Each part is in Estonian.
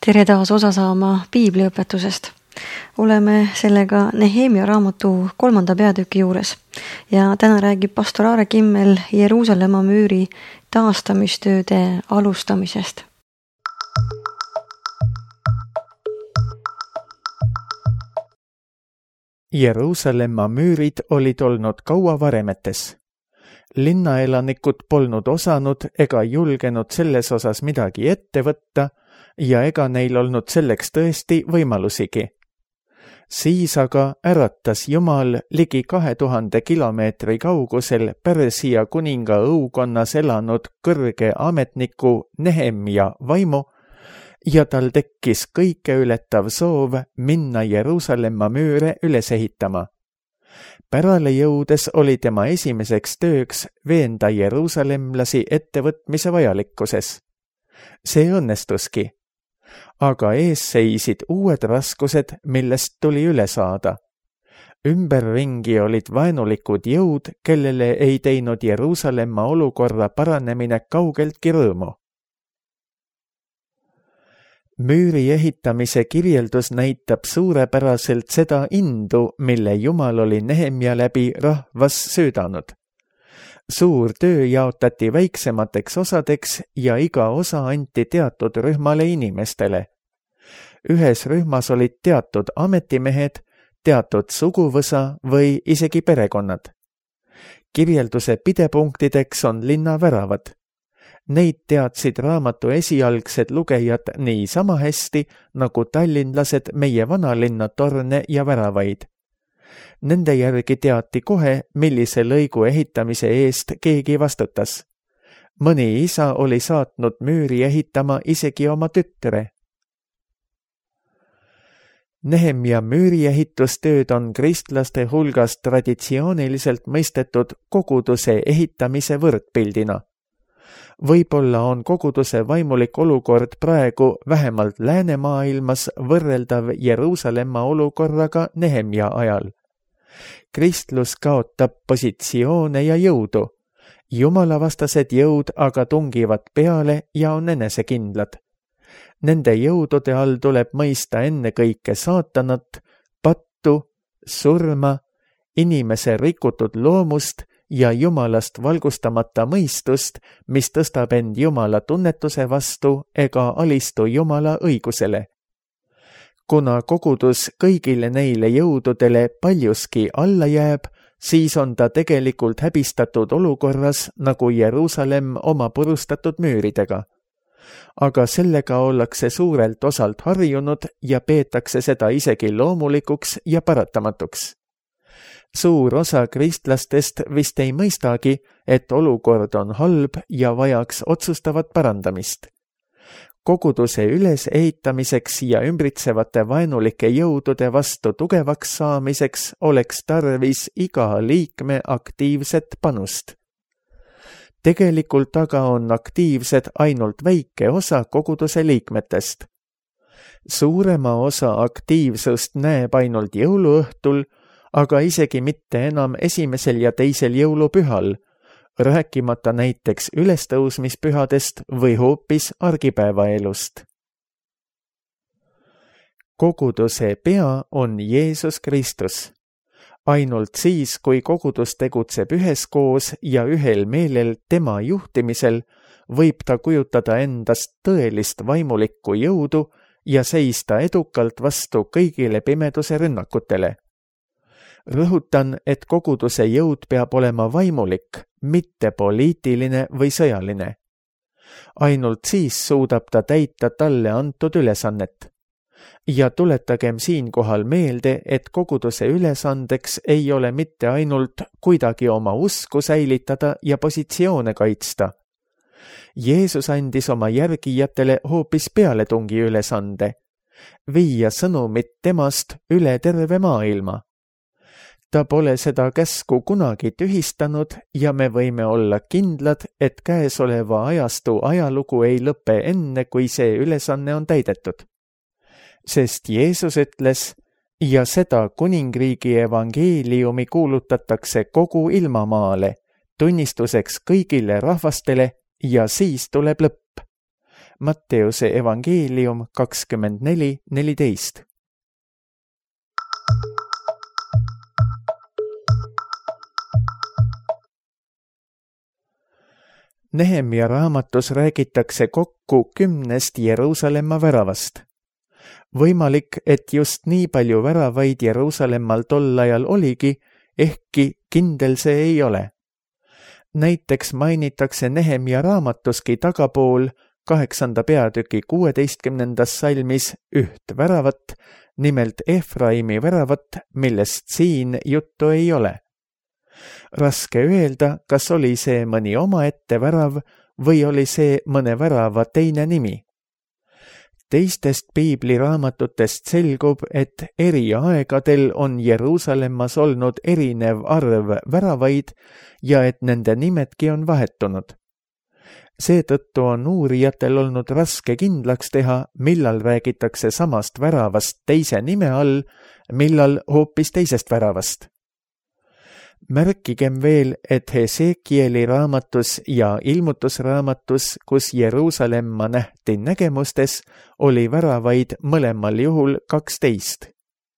Tere taas osa saama piibliõpetusest. Oleme sellega Nehemia raamatu 3. peatüki juures ja täna räägib pastor Aare Kimmel Jeruusalemma müüri taastamistööde alustamisest. Jeruusalemma müürid olid olnud kaua varemetes. Linnaelanikud polnud osanud ega julgenud selles osas midagi ette võtta ja ega neil olnud selleks tõesti võimalusigi. Siis aga äratas Jumal ligi 2000 kilomeetri kaugusel Pärsia kuninga õukonnas elanud kõrge ametniku Nehemia vaimu ja tal tekkis kõikeületav soov minna Jeruusalemma müüre üles ehitama. Pärale jõudes oli tema esimeseks tööks veenda jeruusalemlasi ettevõtmise vajalikkuses. See õnnestuski. Aga ees seisid uued raskused, millest tuli üle saada. Ümberringi olid vaenulikud jõud, kellele ei teinud Jeruusalemma olukorra paranemine kaugeltki rõõmu. Müüri ehitamise kirjeldus näitab suurepäraselt seda indu, mille Jumal oli Nehemia läbi rahvas söödanud. Suur töö jaotati väiksemateks osadeks ja iga osa anti teatud rühmale inimestele. Ühes rühmas olid teatud ametimehed, teatud suguvõsa või isegi perekonnad. Kirjelduse pidepunktideks on linna väravad. Neid teadsid raamatu esialgsed lugejad nii sama hästi, nagu tallinlased meie vanalinna torne ja väravaid. Nende järgi teati kohe, millise lõigu ehitamise eest keegi vastutas. Mõni isa oli saatnud müüri ehitama isegi oma tütre. Nehemia müüriehitustööd on kristlaste hulgas traditsiooniliselt mõistetud koguduse ehitamise võrdpildina. Võib-olla on koguduse vaimulik olukord praegu vähemalt läänemaailmas võrreldav Jeruusalemma olukorraga Nehemia ajal. Kristlus kaotab positsioone ja jõudu. Jumalavastased jõud aga tungivad peale ja on enesekindlad. Nende jõudude all tuleb mõista ennekõike saatanat, pattu, surma, inimese rikutud loomust ja Jumalast valgustamata mõistust, mis tõstab end Jumala tunnetuse vastu ega alistu Jumala õigusele. Kuna kogudus kõigile neile jõududele paljuski alla jääb, siis on ta tegelikult häbistatud olukorras nagu Jeruusalemm oma purustatud müüridega. Aga sellega ollakse suurelt osalt harjunud ja peetakse seda isegi loomulikuks ja paratamatuks. Suur osa kristlastest vist ei mõistagi, et olukord on halb ja vajaks otsustavat parandamist. Koguduse ülesehitamiseks ja ümbritsevate vaenulike jõudude vastu tugevaks saamiseks oleks tarvis iga liikme aktiivset panust. Tegelikult aga on aktiivsed ainult väike osa koguduse liikmetest. Suurema osa aktiivsust näeb ainult jõuluõhtul, aga isegi mitte enam esimesel ja teisel jõulupühal, rääkimata näiteks ülestõusmispühadest või hoopis argipäevaelust. Koguduse pea on Jeesus Kristus. Ainult siis, kui kogudus tegutseb üheskoos ja ühel meelel tema juhtimisel, võib ta kujutada endast tõelist vaimulikku jõudu ja seista edukalt vastu kõigile pimeduse rünnakutele. Rõhutan, et koguduse jõud peab olema vaimulik, mitte poliitiline või sõjaline. Ainult siis suudab ta täita talle antud ülesannet. Ja tuletagem siinkohal meelde, et koguduse ülesandeks ei ole mitte ainult kuidagi oma usku säilitada ja positsioone kaitsta. Jeesus andis oma järgijatele hoopis pealetungi ülesande, viia sõnumit temast üle terve maailma. Ta pole seda käsku kunagi tühistanud ja me võime olla kindlad, et käesoleva ajastu ajalugu ei lõpe enne, kui see ülesanne on täidetud. Sest Jeesus ütles, ja seda kuningriigi evangeeliumi kuulutatakse kogu ilmamaale, tunnistuseks kõigile rahvastele ja siis tuleb lõpp. Matteuse evangeelium 24:14. Nehemia raamatus räägitakse kokku 10 Jeruusalemma väravast. Võimalik, et just nii palju väravaid Jeruusalemmal tol ajal oligi, ehkki kindel see ei ole. Näiteks mainitakse Nehemia raamatuski tagapool 8. peatüki 16. salmis üht väravat, nimelt Efraimi väravat, millest siin juttu ei ole. Raske öelda, kas oli see mõni omaette värav või oli see mõne värava teine nimi. Teistest piibliraamatutest selgub, et eri aegadel on Jeruusalemmas olnud erinev arv väravaid ja et nende nimedki on vahetunud. Seetõttu on uurijatel olnud raske kindlaks teha, millal räägitakse samast väravast teise nime all, millal hoopis teisest väravast. Märkigem veel, et Hesekieli raamatus ja ilmutusraamatus, kus Jeruusalemma nähti nägemustes, oli väravaid mõlemal juhul 12.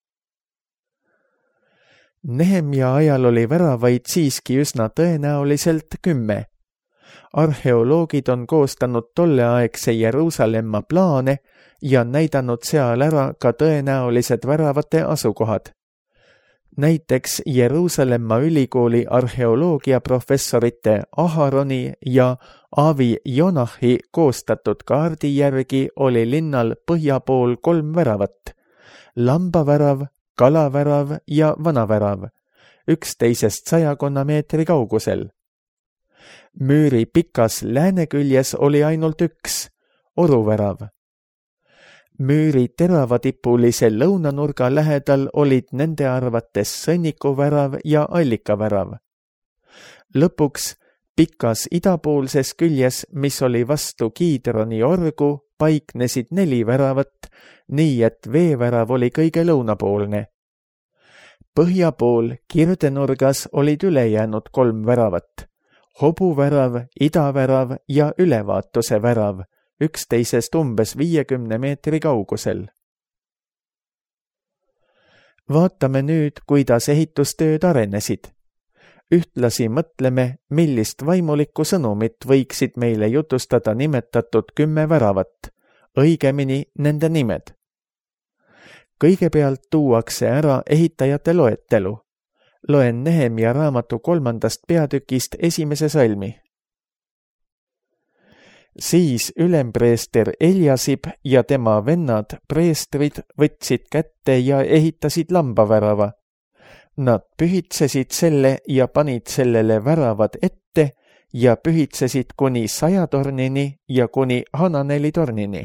Nehemia ajal oli väravaid siiski üsna tõenäoliselt 10. Arheoloogid on koostanud tolleaegse Jeruusalemma plaane ja näidanud seal ära ka tõenäolised väravate asukohad. Näiteks Jeruusalemma ülikooli arheoloogiaprofessorite Aharoni ja Avi Jonahi koostatud kaardi järgi oli linnal põhja pool 3 väravat: lambavärav, kalavärav ja vanavärav, üksteisest 100 meetri kaugusel. Müüri pikas lääneküljes oli ainult üks, oruvärav. Müüri teravadipulise lõunanurga lähedal olid nende arvates sõnnikuvärav ja allikavärav. Lõpuks pikas idapoolses küljes, mis oli vastu Kiidroni orgu, paiknesid 4 väravat, nii et veevärav oli kõige lõunapoolne. Põhja pool kirdenurgas olid ülejäänud 3 väravat: hobuvärav, idavärav ja ülevaatuse värav, üksteisest umbes 50 meetri kaugusel. Vaatame nüüd, kuidas ehitustööd arenesid. Ühtlasi mõtleme, millist vaimulikku sõnumit võiksid meile jutustada nimetatud 10 väravat, õigemini nende nimed. Kõigepealt tuuakse ära ehitajate loetelu. Loen Nehemia raamatu 3. peatükist 1. salmi. Siis ülempreester Eliasib ja tema vennad, preestrid, võtsid kätte ja ehitasid lambavärava. Nad pühitsesid selle ja panid sellele väravad ette ja pühitsesid kuni 100 tornini ja kuni Hananeli tornini.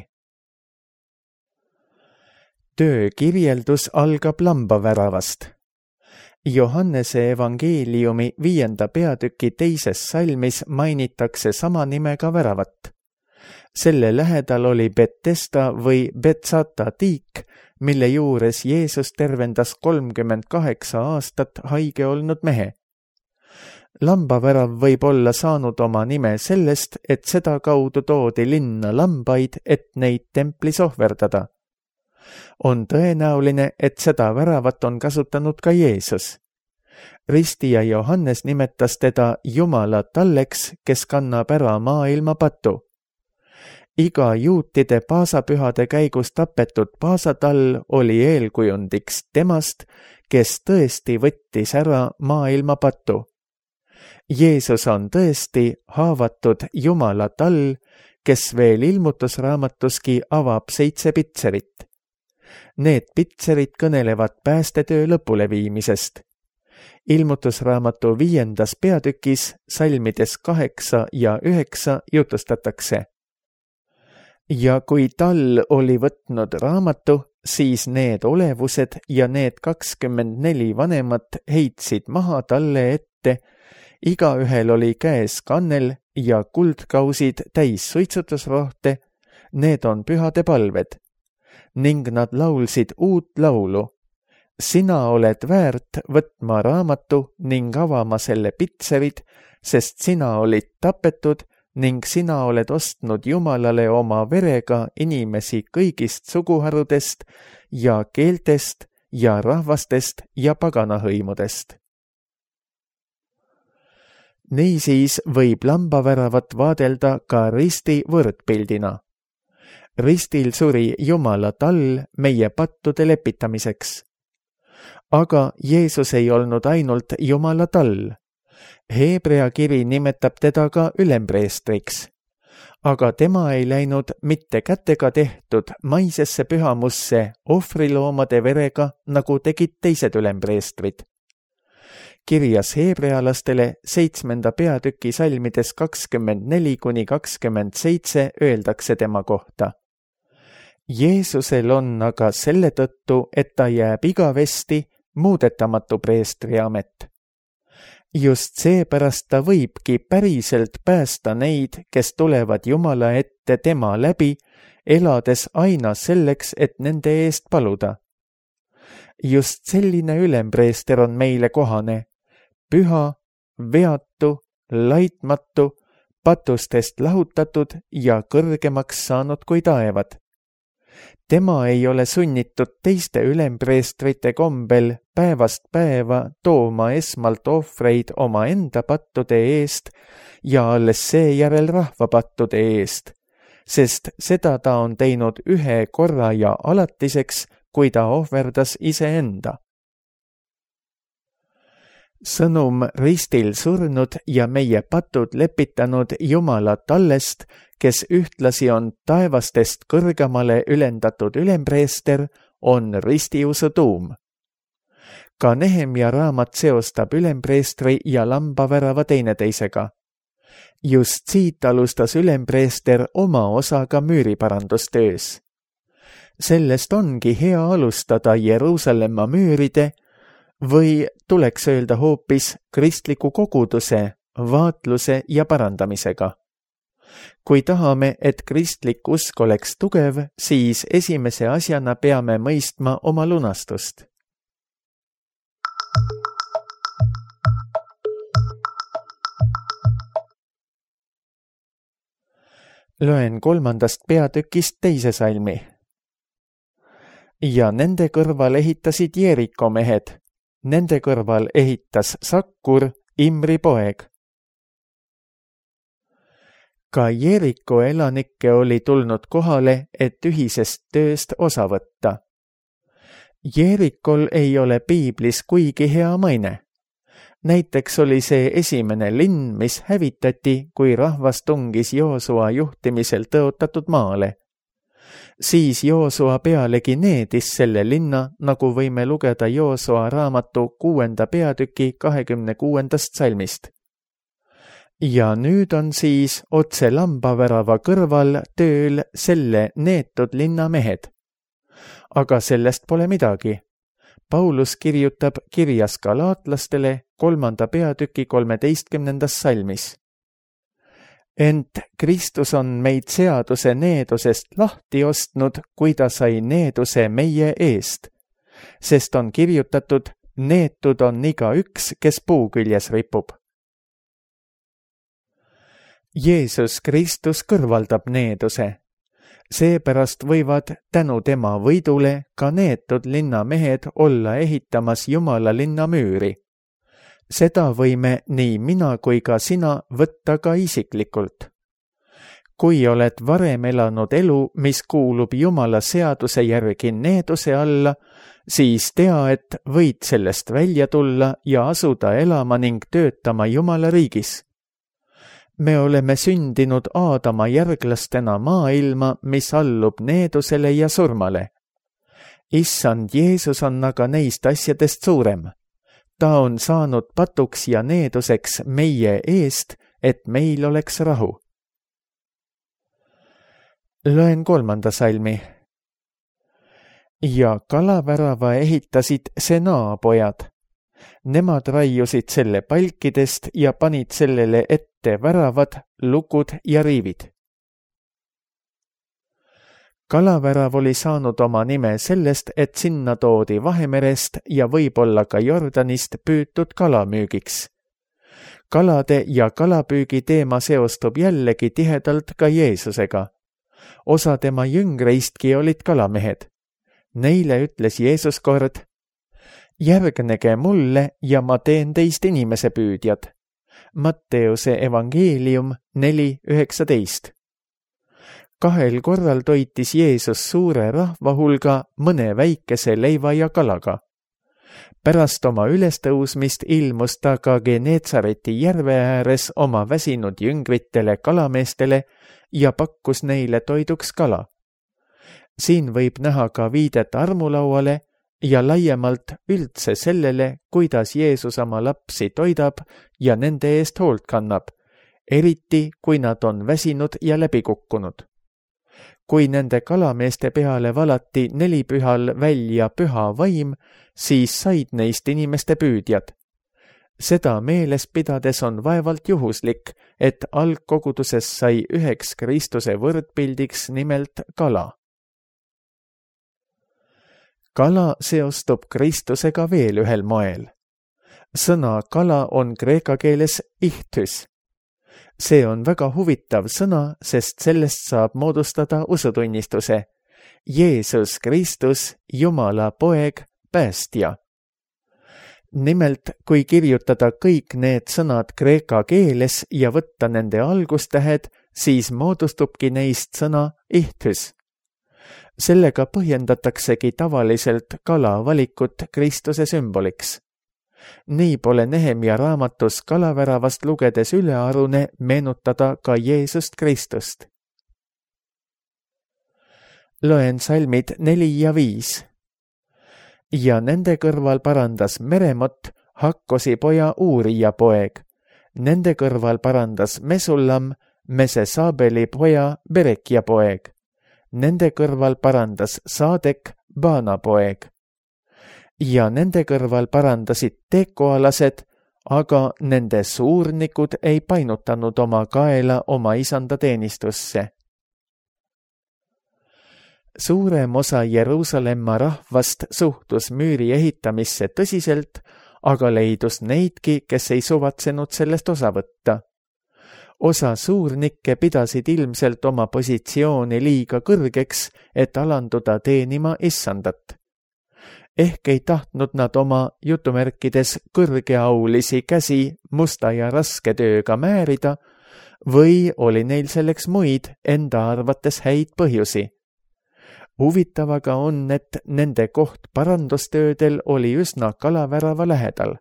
Töö kirjeldus algab lambaväravast. Johannese evangeeliumi 5. peatüki 2. salmis mainitakse sama nimega väravat. Selle lähedal oli Betesda või Betsata tiik, mille juures Jeesus tervendas 38 aastat haige olnud mehe. Lambavärav võib olla saanud oma nime sellest, et seda kaudu toodi linna lambaid, et neid templis ohverdada. On tõenäoline, et seda väravat on kasutanud ka Jeesus. Ristija Johannes nimetas teda Jumala talleks, kes kannab ära maailma patu. Iga juutide paasapühade käigus tapetud paasatall oli eelkujundiks temast, kes tõesti võttis ära maailma patu. Jeesus on tõesti haavatud Jumala tall, kes veel ilmutusraamatuski avab 7 pitserit. Need pitserid kõnelevad päästetöö lõpuleviimisest. Ilmutusraamatu 5. peatükis salmides 8 ja 9 jutustatakse. Ja kui tall oli võtnud raamatu, siis need olevused ja need 24 vanemat heitsid maha talle ette, igaühel oli käes kannel ja kuldkausid täis suitsutusrohte, need on pühade palved, ning nad laulsid uut laulu. Sina oled väärt võtma raamatu ning avama selle pitserid, sest sina olid tapetud ning sina oled ostnud Jumalale oma verega inimesi kõigist suguharudest ja keeltest ja rahvastest ja paganahõimudest. Niisiis võib lambaväravat vaadelda ka risti võrdpildina. Ristil suri Jumala tall meie pattude lepitamiseks. Aga Jeesus ei olnud ainult Jumala tall. Heebrea kiri nimetab teda ka ülempreestriks. Aga tema ei läinud mitte kätega tehtud maisesse pühamusse ohvriloomade verega, nagu tegid teised ülempreestrid. Kirjas heebrealastele 7. peatüki salmides 24-27 öeldakse tema kohta. Jeesusel on aga selle tõttu, et ta jääb igavesti muudetamatu preestri amet. Just seepärast ta võibki päriselt päästa neid, kes tulevad Jumala ette tema läbi, elades aina selleks, et nende eest paluda. Just selline ülempreester on meile kohane, püha, veatu, laitmatu, patustest lahutatud ja kõrgemaks saanud kui taevad. Tema ei ole sunnitud teiste ülempreestrite kombel päevast päeva tooma esmalt ohvreid oma enda pattude eest ja alles seejärel rahva pattude eest, sest seda ta on teinud ühe korra ja alatiseks, kui ta ohverdas iseenda. Sõnum ristil surnud ja meie patud lepitanud Jumala tallest, kes ühtlasi on taevastest kõrgemale ülendatud ülempreester, on ristiusu tuum. Ka Nehemia raamat seostab ülempreestri ja lambavärava teineteisega. Just siit alustas ülempreester oma osaga müüriparandustöös. Sellest ongi hea alustada Jeruusalemma müüride või tuleks öelda hoopis kristliku koguduse, vaatluse ja parandamisega. Kui tahame, et kristlik usk oleks tugev, siis esimese asjana peame mõistma oma lunastust. Loen 3. peatükist 2. salmi. Ja nende kõrval ehitasid Jeeriko mehed. Nende kõrval ehitas Sakkur, Imri poeg. Ka Jeeriko elanikke oli tulnud kohale, et ühisest tööst osa võtta. Jeerikol ei ole piiblis kuigi hea maine. Näiteks oli see esimene linn, mis hävitati, kui rahvas tungis Joosua juhtimisel tõotatud maale. Siis Joosua pealegi needis selle linna, nagu võime lugeda Joosua raamatu 6. peatüki 26. salmist. Ja nüüd on siis otse lambavärava kõrval tööl selle neetud linna mehed. Aga sellest pole midagi. Paulus kirjutab kirjas galaatlastele 3. peatüki 13. salmis. Ent Kristus on meid seaduse needusest lahti ostnud, kui ta sai needuse meie eest, sest on kirjutatud, neetud on igaüks, kes puu küljes ripub. Jeesus Kristus kõrvaldab needuse. Seepärast võivad tänu tema võidule ka neetud linnamehed olla ehitamas Jumala linna müüri. Seda võime nii mina kui ka sina võtta ka isiklikult. Kui oled varem elanud elu, mis kuulub Jumala seaduse järgi needuse alla, siis tea, et võid sellest välja tulla ja asuda elama ning töötama Jumala riigis. Me oleme sündinud Aadama järglastena maailma, mis allub needusele ja surmale. Issand Jeesus on aga neist asjadest suurem. Ta on saanud patuks ja needuseks meie eest, et meil oleks rahu. Loen 3. salmi. Ja kalavärava ehitasid Senaa pojad. Nemad raiusid selle palkidest ja panid sellele ette väravad, lukud ja riivid. Kalavärav oli saanud oma nime sellest, et sinna toodi Vahemerest ja võib-olla ka Jordanist püütud kalamüügiks. Kalade ja kalapüügi teema seostub jällegi tihedalt ka Jeesusega. Osa tema jüngreistki olid kalamehed. Neile ütles Jeesus kord: järgnege mulle ja ma teen teist inimesepüüdjad. Matteuse evangeelium 4:19. 2 korral toitis Jeesus suure rahva hulga mõne väikese leiva ja kalaga. Pärast oma ülestõusmist ilmus ta ka Geneetsareti järve ääres oma väsinud jüngritele kalameestele ja pakkus neile toiduks kala. Siin võib näha ka viidet armulauale ja laiemalt üldse sellele, kuidas Jeesus oma lapsi toidab ja nende eest hoolt kannab, eriti kui nad on väsinud ja läbi kukkunud. Kui nende kalameeste peale valati nelipühal välja püha vaim, siis said neist inimeste püüdjad. Seda meeles pidades on vaevalt juhuslik, et algkoguduses sai üheks Kristuse võrdpildiks nimelt kala. Kala seostub Kristusega veel ühel moel. Sõna kala on kreeka keeles ichthys. See on väga huvitav sõna, sest sellest saab moodustada usutunnistuse. Jeesus Kristus, Jumala poeg, päästja. Nimelt, kui kirjutada kõik need sõnad kreeka keeles ja võtta nende algustähed, siis moodustubki neist sõna ichthys. Sellega põhjendataksegi tavaliselt kala valikut Kristuse sümboliks. Nii pole Nehemia raamatus kalaväravast lugedes ülearune meenutada ka Jeesust Kristust. Loen salmid 4 ja 5. Ja nende kõrval parandas Meremot, Hakkosi poja Uurija poeg. Nende kõrval parandas Mesullam, Mesesaabeli poja Berekia poeg. Nende kõrval parandas Saadek, Baana poeg. Ja nende kõrval parandasid tekoalased, aga nende suurnikud ei painutanud oma kaela oma isanda teenistusse. Suurem osa Jeruusalemma rahvast suhtus müüri ehitamisse tõsiselt, aga leidus neidki, kes ei suvatsenud sellest osa võtta. Osa suurnikke pidasid ilmselt oma positsiooni liiga kõrgeks, et alanduda teenima issandat. Ehk ei tahtnud nad oma jutumärkides kõrgeaulisi käsi musta ja raske tööga määrida või oli neil selleks muid enda arvates häid põhjusi. Huvitav aga on, et nende koht parandustöödel oli üsna kalavärava lähedal.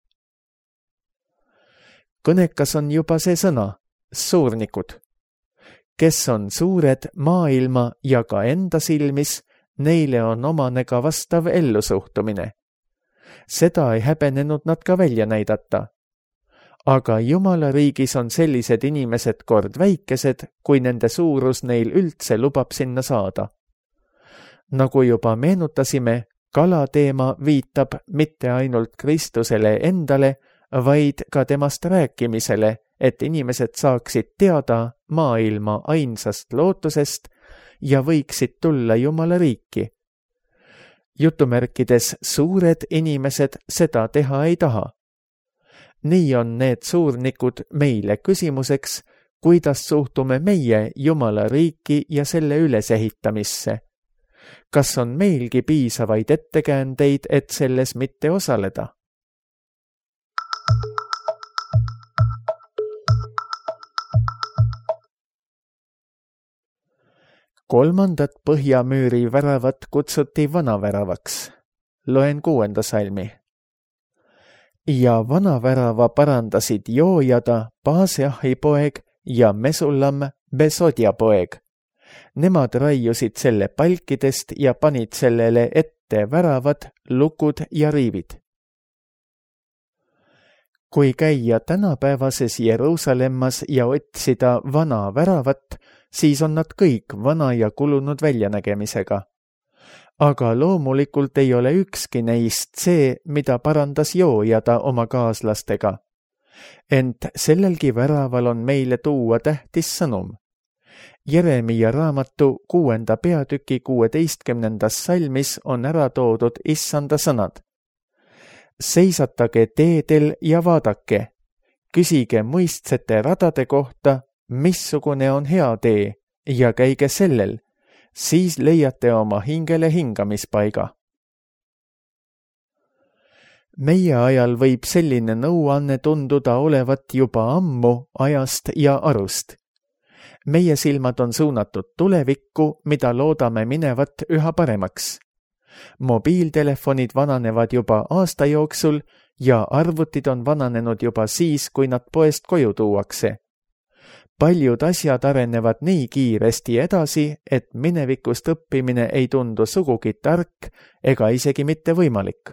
Kõnekas on juba see sõna, suurnikud. Kes on suured maailma ja ka enda silmis, neile on omane ka vastav ellusuhtumine. Seda ei häbenenud nad ka välja näidata. Aga Jumala riigis on sellised inimesed kord väikesed, kui nende suurus neil üldse lubab sinna saada. Nagu juba meenutasime, kala teema viitab mitte ainult Kristusele endale, vaid ka temast rääkimisele, et inimesed saaksid teada maailma ainsast lootusest ja võiksid tulla Jumala riiki. Jutumärkides suured inimesed seda teha ei taha. Nii on need suurnikud meile küsimuseks, kuidas suhtume meie Jumala riiki ja selle ülesehitamisse. Kas on meilgi piisavaid ettekäändeid, et selles mitte osaleda? Kolmandat põhjamüüri väravat kutsuti vanaväravaks. Loen 6. salmi. Ja vanavärava parandasid Joojada, Paaseahi poeg ja Mesullam, Besodja poeg. Nemad raiusid selle palkidest ja panid sellele ette väravad, lukud ja riivid. Kui käia tänapäevases Jeruusalemmas ja otsida vana väravat, siis on nad kõik vana ja kulunud väljanägemisega. Aga loomulikult ei ole ükski neist see, mida parandas Joojada oma kaaslastega. Ent sellelgi väraval on meile tuua tähtis sõnum. Jeremia raamatu 6. peatüki 16. salmis on ära toodud issanda sõnad. Seisatage teedel ja vaadake. Küsige muistsete radade kohta, missugune on hea tee ja käige sellel, siis leiate oma hingele hingamispaiga. Meie ajal võib selline nõuanne tunduda olevat juba ammu ajast ja arust. Meie silmad on suunatud tulevikku, mida loodame minevat üha paremaks. Mobiiltelefonid vananevad juba aasta jooksul ja arvutid on vananenud juba siis, kui nad poest koju tuuakse. Paljud asjad arenevad nii kiiresti edasi, et minevikust õppimine ei tundu sugugi tark ega isegi mitte võimalik.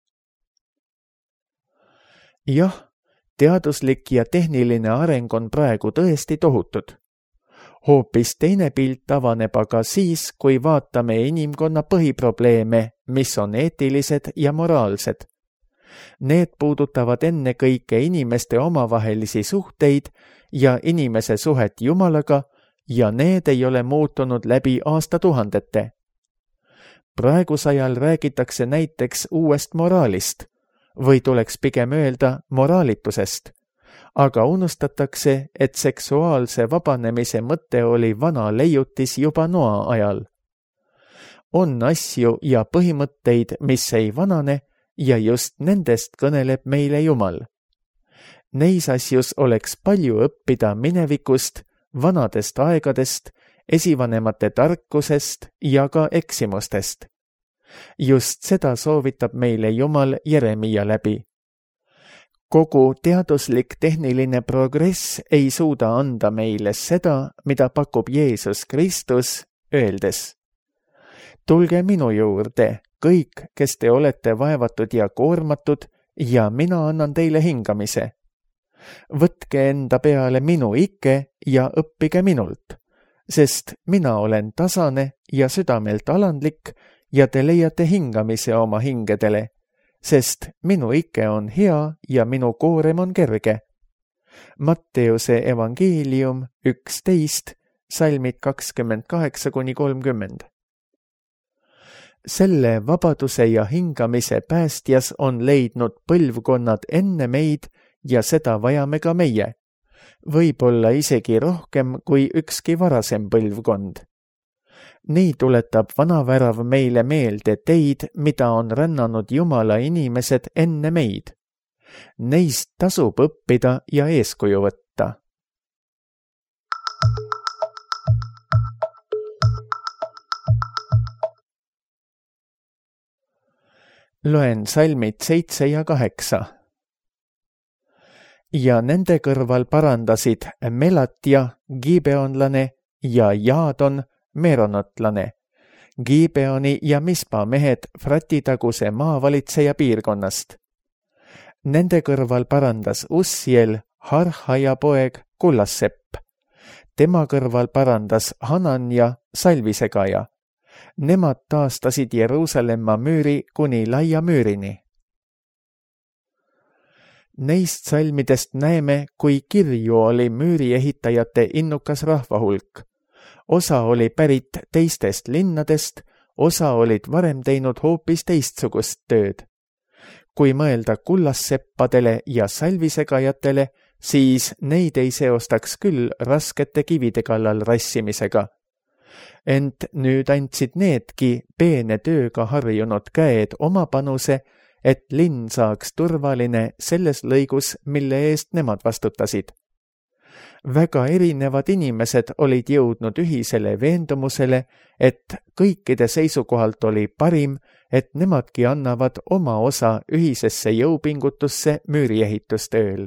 Jah, teaduslik ja tehniline areng on praegu tõesti tohutud. Hoopis teine pilt avaneb aga siis, kui vaatame inimkonna põhiprobleeme, mis on eetilised ja moraalsed. Need puudutavad ennekõike inimeste omavahelisi suhteid ja inimese suhet Jumalaga ja need ei ole muutunud läbi aastatuhandete. Praegusajal räägitakse näiteks uuest moraalist või tuleks pigem öelda moraalitusest, aga unustatakse, et seksuaalse vabanemise mõte oli vana leiutis juba Noa ajal. On asju ja põhimõtteid, mis ei vanane ja just nendest kõneleb meile Jumal. Neis asjus oleks palju õppida minevikust, vanadest aegadest, esivanemate tarkusest ja ka eksimustest. Just seda soovitab meile Jumal Jeremia läbi. Kogu teaduslik tehniline progress ei suuda anda meile seda, mida pakub Jeesus Kristus, öeldes: tulge minu juurde, kõik, kes te olete vaevatud ja koormatud, ja mina annan teile hingamise. Võtke enda peale minu ikke ja õppige minult, sest mina olen tasane ja südamelt alandlik ja te leiate hingamise oma hingedele, sest minu ikke on hea ja minu koorem on kerge. Matteuse evangeelium 11, salmid 28-30. Selle vabaduse ja hingamise päästjas on leidnud põlvkonnad enne meid ja seda vajame ka meie, võib-olla isegi rohkem kui ükski varasem põlvkond. Nii tuletab vanavärav meile meelde teid, mida on rännanud Jumala inimesed enne meid. Neist tasub õppida ja eeskuju võtta. Loen salmid 7 ja 8. Ja nende kõrval parandasid Melatja, Gibeonlane ja Jaadon, Meronotlane, Gibeoni ja Mispa mehed Fratitaguse maavalitseja piirkonnast. Nende kõrval parandas Ussiel, Harhaja poeg, Kullassepp. Tema kõrval parandas Hananja, salvisegaja. Nemad taastasid Jeruusalemma müüri kuni laia müürini. Neist salmidest näeme, kui kirju oli müüriehitajate innukas rahvahulk. Osa oli pärit teistest linnadest, osa olid varem teinud hoopis teistsugust tööd. Kui mõelda Kullaseppadele ja salvisegajatele, siis neid ei seostaks küll raskete kivide kallal rassimisega. Ent nüüd andsid needki peene tööga harjunud käed oma panuse, et linn saaks turvaline selles lõigus, mille eest nemad vastutasid. Väga erinevad inimesed olid jõudnud ühisele veendumusele, et kõikide seisukohalt oli parim, et nemadki annavad oma osa ühisesse jõupingutusse müüriehitustööl.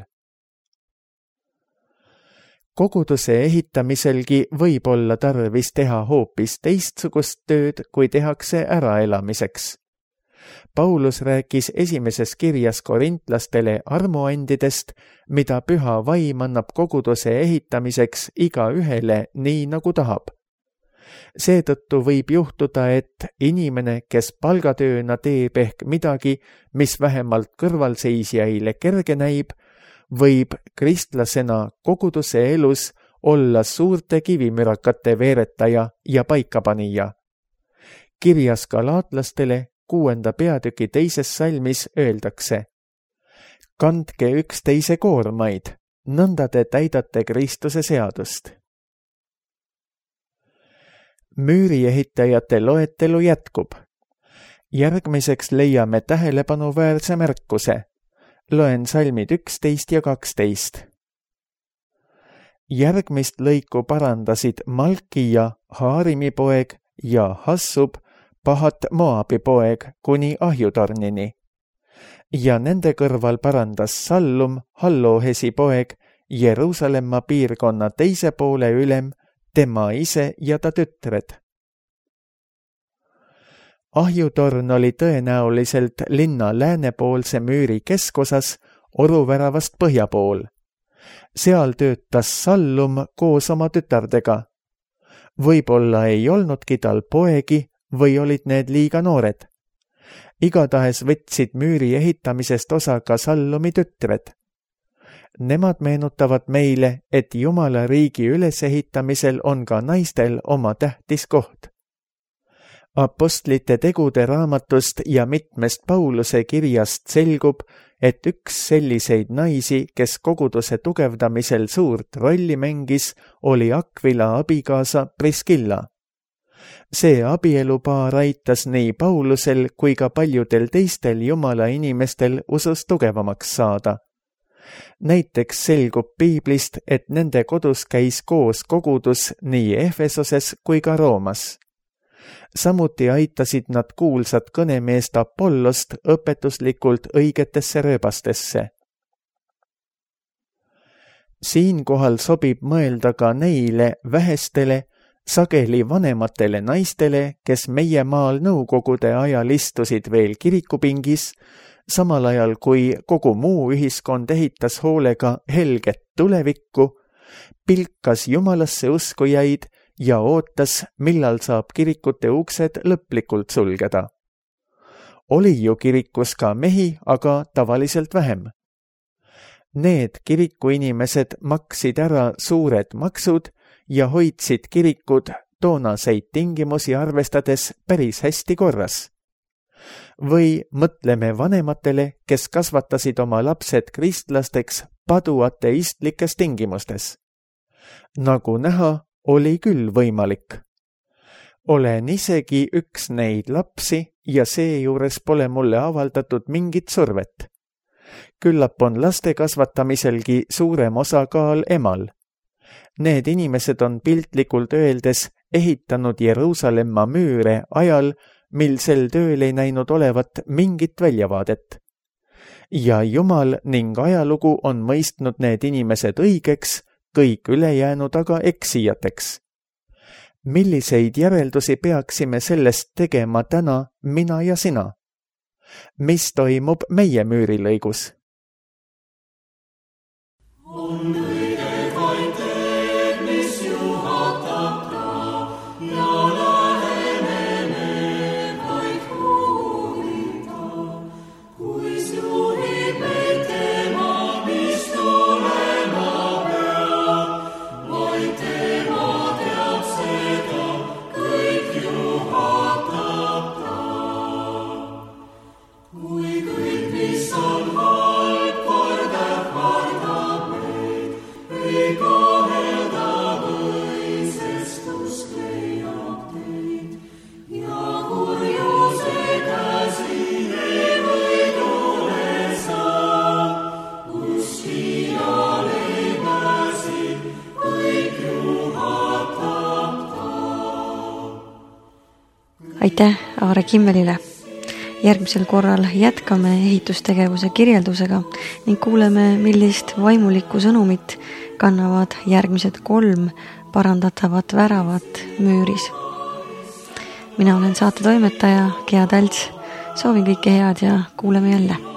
Koguduse ehitamiselgi võib olla tarvis teha hoopis teistsugust tööd, kui tehakse äraelamiseks. Paulus rääkis esimeses kirjas korintlastele armuandidest, mida püha vaim annab koguduse ehitamiseks iga ühele nii, nagu tahab. Seetõttu võib juhtuda, et inimene, kes palgatööna teeb ehk midagi, mis vähemalt kõrvalseisjaile kerge näib, võib kristlasena koguduse elus olla suurte kivimürakate veeretaja ja paikapanija. Kirjas galaatlastele 6. peatüki 2. salmis öeldakse: Kandke üksteise koormaid, nõnda te täidate Kristuse seadust. Müüriehitajate loetelu jätkub. Järgmiseks leiame tähelepanuväärse märkuse. Loen salmid 11 ja 12. Järgmist lõiku parandasid Malkija, Haarimi poeg ja Hassub, Pahat Moabi poeg kuni ahjutornini. Ja nende kõrval parandas Sallum, Hallohesi poeg, Jeruusalemma piirkonna teise poole ülem, tema ise ja ta tütred. Ahjutorn oli tõenäoliselt linna läänepoolse müüri keskosas, oruväravast põhja pool. Seal töötas Sallum koos oma tütardega. Võib-olla ei olnudki tal poegi või olid need liiga noored. Igatahes võtsid müüri ehitamisest osa ka Sallumi tütred. Nemad meenutavad meile, et Jumala riigi ülesehitamisel on ka naistel oma tähtis koht. Apostlite tegude raamatust ja mitmest Pauluse kirjast selgub, et üks selliseid naisi, kes koguduse tugevdamisel suurt rolli mängis, oli Akvila abikaasa Priskilla. See abielupaar aitas nii Paulusel kui ka paljudel teistel Jumala inimestel usus tugevamaks saada. Näiteks selgub piiblist, et nende kodus käis koos kogudus nii Efesoses kui ka Roomas. Samuti aitasid nad kuulsat kõnemeest Apollost õpetuslikult õigetesse rööbastesse. Siinkohal sobib mõelda ka neile vähestele, sageli vanematele naistele, kes meie maal nõukogude ajal istusid veel kirikupingis, samal ajal kui kogu muu ühiskond ehitas hoolega helget tulevikku, pilkas Jumalasse uskujaid ja ootas, millal saab kirikute uksed lõplikult sulgeda. Oli ju kirikus ka mehi, aga tavaliselt vähem. Need kirikuinimesed maksid ära suured maksud ja hoidsid kirikud toonaseid tingimusi arvestades päris hästi korras. Või mõtleme vanematele, kes kasvatasid oma lapsed kristlasteks paduateistlikes tingimustes. Nagu näha, oli küll võimalik. Olen isegi üks neid lapsi ja seejuures pole mulle avaldatud mingit survet. Küllap on laste kasvatamiselgi suurem osakaal emal. Need inimesed on piltlikult öeldes ehitanud Jeruusalemma müüre ajal, mil sel tööl ei näinud olevat mingit väljavaadet. Ja Jumal ning ajalugu on mõistnud need inimesed õigeks, kõik ülejäänud aga eksijateks. Milliseid järeldusi peaksime sellest tegema täna mina ja sina? Mis toimub meie müürilõigus? On kõige vaid teed, mis juhatab ta ja läheneme vaid huvita, kuis juhib meid tema, mis tulema peab, vaid tema teab seda, kõik juhatab ta. Kui kõik, mis on halb, kordab meid, ei kahelda võisestust leiab teid, ja kurjuse käsi ei võidule saab, kus iial ei pääsi, kõik juhatab ta. Aitäh Aare Kimmelile! Järgmisel korral jätkame ehitustegevuse kirjeldusega ning kuuleme, millist vaimulikku sõnumit kannavad järgmised 3 parandatavat väravat müüris. Mina olen saate toimetaja Gea Talts. Soovin kõike head ja kuuleme jälle!